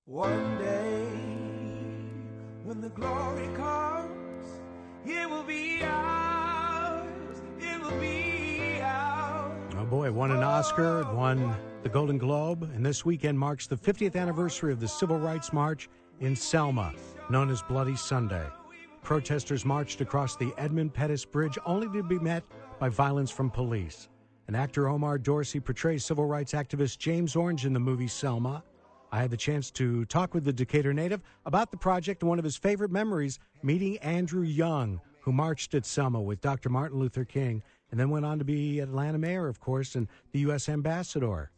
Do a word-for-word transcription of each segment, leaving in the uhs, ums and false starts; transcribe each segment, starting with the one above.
One day, when the glory comes, it will be ours, it will be ours. Oh boy, won an Oscar, won the Golden Globe, and this weekend marks the fiftieth anniversary of the Civil Rights March in Selma, known as Bloody Sunday. Protesters marched across the Edmund Pettus Bridge only to be met by violence from police. And actor Omar Dorsey portrays civil rights activist James Orange in the movie Selma. I had the chance to talk with the Decatur native about the project and one of his favorite memories, meeting Andrew Young, who marched at Selma with Doctor Martin Luther King, and then went on to be Atlanta mayor, of course, and the U S ambassador.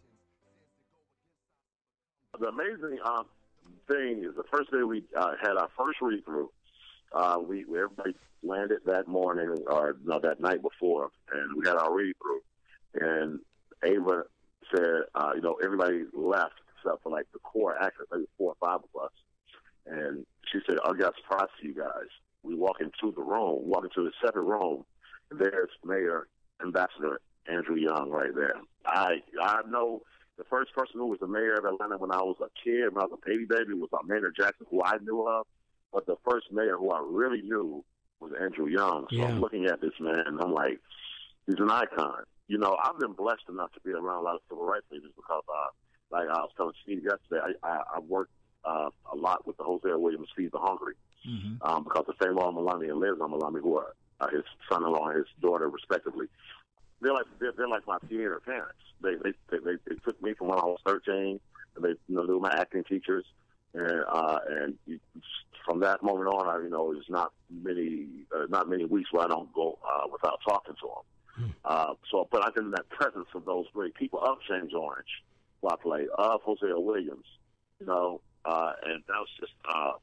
The amazing uh, thing is the first day we uh, had our first read-through, uh, we everybody landed that morning or no, that night before, and we had our read-through. And Ava said, uh, you know, everybody left except for like the core actors, maybe four or five of us. And she said, I got a surprise to you guys. We walk into the room, walk into the separate room, and there's Mayor Ambassador Andrew Young right there. I I know the first person who was the mayor of Atlanta when I was a kid, when I was a baby baby, was uh, Maynard Jackson, who I knew of. But the first mayor who I really knew was Andrew Young. So yeah. I'm looking at this man, and I'm like, he's an icon. You know, I've been blessed enough to be around a lot of civil rights leaders because, uh, like I was telling Steve yesterday, I, I, I worked uh, a lot with the Hosea Williams Feed the Hungry mm-hmm. um, because the same Law Malami and Liz Malami, who are uh, his son-in-law and his daughter, respectively, they're like they're, they're like my theater parents. They they, they they they took me from when I was thirteen, and they you know they were my acting teachers, and uh, and you, from that moment on, I you know there's not many uh, not many weeks where I don't go uh, without talking to them. Uh, so, but I've been in that presence of those great people, of James Orange, who I played, of Hosea Williams, you know, uh, and that was just, uh,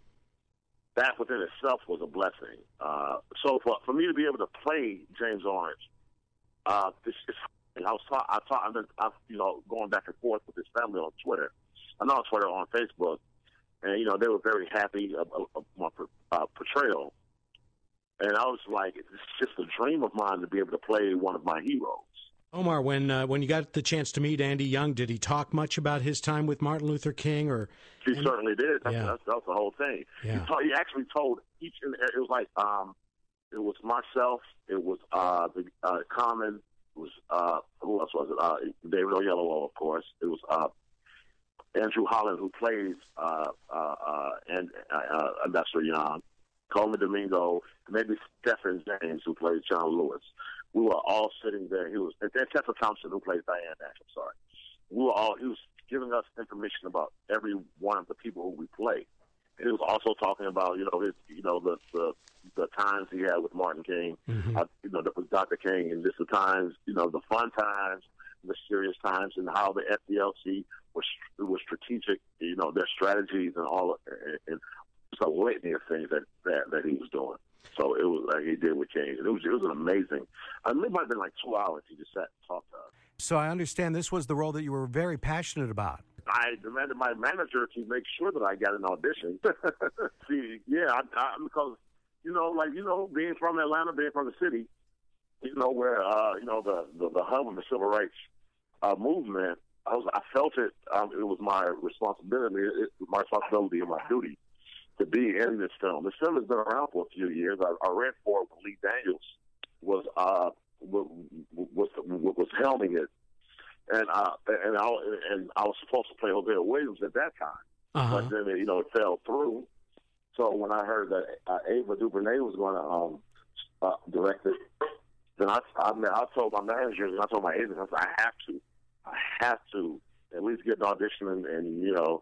that within itself was a blessing. Uh, so for, for me to be able to play James Orange, uh, this is, I was talking, I talk, I've been, I've, you know, going back and forth with his family on Twitter, I'm not on Twitter, on Facebook, and, you know, they were very happy of, of, of my uh, portrayal. And I was like, it's just a dream of mine to be able to play one of my heroes. Omar, when uh, when you got the chance to meet Andy Young, did he talk much about his time with Martin Luther King? Or He any... certainly did. That's, yeah. that's, that's the whole thing. Yeah. He, told, he actually told each, and it was like, um, it was myself, it was uh, the uh, Common, it was, uh, who else was it? Uh, David Oyelowo, of course. It was uh, Andrew Holland, who plays uh, uh, uh, and uh, Ambassador Young. Coleman Domingo, maybe Stephen James, who plays John Lewis. We were all sitting there. He was, and Tessa Thompson, who plays Diane Nash, I'm sorry. We were all, he was giving us information about every one of the people who we play. And he was also talking about, you know, his, you know, the, the, the times he had with Martin King, mm-hmm. uh, you know, with Doctor King, and just the times, you know, the fun times, the serious times, and how the F D L C was, was strategic, you know, their strategies and all of and, and it's a litany of things that, that, that he was doing. So it was like he did with King. It was it was an amazing. I mean, it might have been like two hours he just sat and talked to us. So I understand this was the role that you were very passionate about. I demanded my manager to make sure that I got an audition. See, yeah, I, I, because you know, like you know, being from Atlanta, being from the city, you know, where uh, you know the, the the hub of the civil rights uh, movement. I was I felt it. Um, it was my responsibility. It, it, my responsibility and my duty to be in this film. This film has been around for a few years. I, I read for it when Lee Daniels was uh was was, was helming it, and uh and I and I was supposed to play Hosea Williams at that time, uh-huh. but then you know it fell through. So when I heard that uh, Ava DuVernay was going to um uh, direct it, then I I, I told my managers and I told my agents, I said I have to, I have to at least get an audition and, and you know.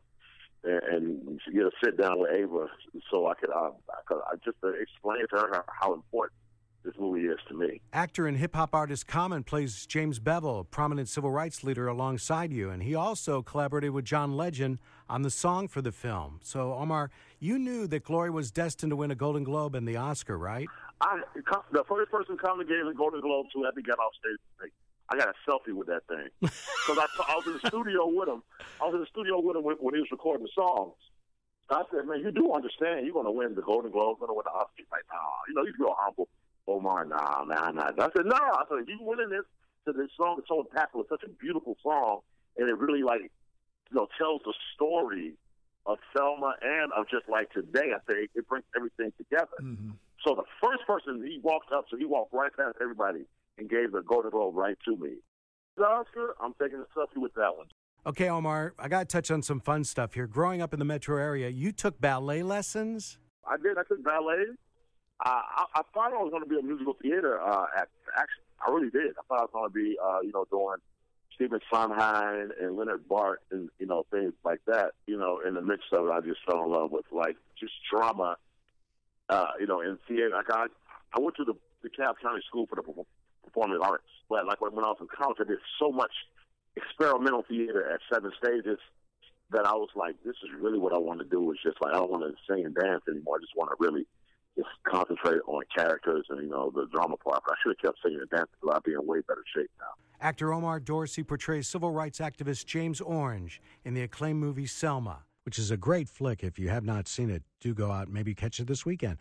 And get a sit down with Ava, so I could, uh, I could I just uh, explain to her how important this movie is to me. Actor and hip hop artist Common plays James Bevel, a prominent civil rights leader, alongside you, and he also collaborated with John Legend on the song for the film. So, Omar, you knew that Glory was destined to win a Golden Globe and the Oscar, right? I, the first person Common gave the Golden Globe to after he got off stage. I got a selfie with that thing because I, I was in the studio with him. I was in the studio with him when, when he was recording the songs. I said, "Man, you do understand you're going to win the Golden Globe, going to win the Oscar." He's like, "Nah, you know, he's real humble." Omar, nah, nah, nah. I said, "No." I said, "You winning this to this song is so impactful. It's such a beautiful song, and it really like, you know, tells the story of Selma and of just like today. I think it brings everything together. Mm-hmm. So the first person he walked up, so he walked right past everybody and gave the Golden Globe right to me. The Oscar, I'm taking a selfie with that one. Okay, Omar, I got to touch on some fun stuff here. Growing up in the metro area, you took ballet lessons? I did. I took ballet. Uh, I, I thought I was going to be a musical theater uh, actor. Actually, I really did. I thought I was going to be, uh, you know, doing Stephen Sondheim and Leonard Bart and, you know, things like that. You know, in the mix of it, I just fell in love with, like, just drama, uh, you know, in theater. Like, I, I went to the, the Cobb County School for the Performing Arts. But, like, when, when I was in college, I did so much experimental theater at seven stages that I was like, this is really what I want to do. It's just like, I don't want to sing and dance anymore. I just want to really just concentrate on characters and, you know, the drama part. But I should have kept singing and dancing because I'd be in way better shape now. Actor Omar Dorsey portrays civil rights activist James Orange in the acclaimed movie Selma, which is a great flick. If you have not seen it, do go out and maybe catch it this weekend.